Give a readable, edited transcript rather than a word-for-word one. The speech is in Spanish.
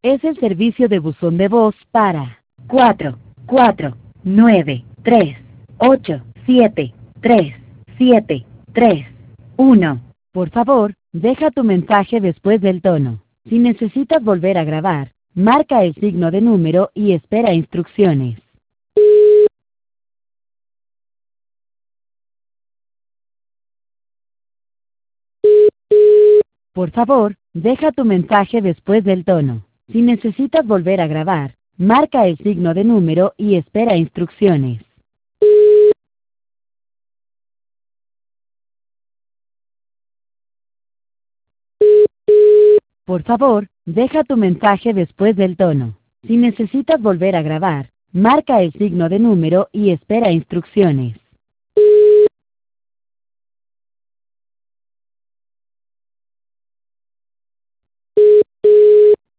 Es el servicio de buzón de voz para 4, 4, 9, 3, 8, 7, 3, 7, 3, 1. Por favor, deja tu mensaje después del tono. Si necesitas volver a grabar, marca el signo de número y espera instrucciones. Por favor, deja tu mensaje después del tono. Si necesitas volver a grabar, marca el signo de número y espera instrucciones. Por favor, deja tu mensaje después del tono. Si necesitas volver a grabar, marca el signo de número y espera instrucciones.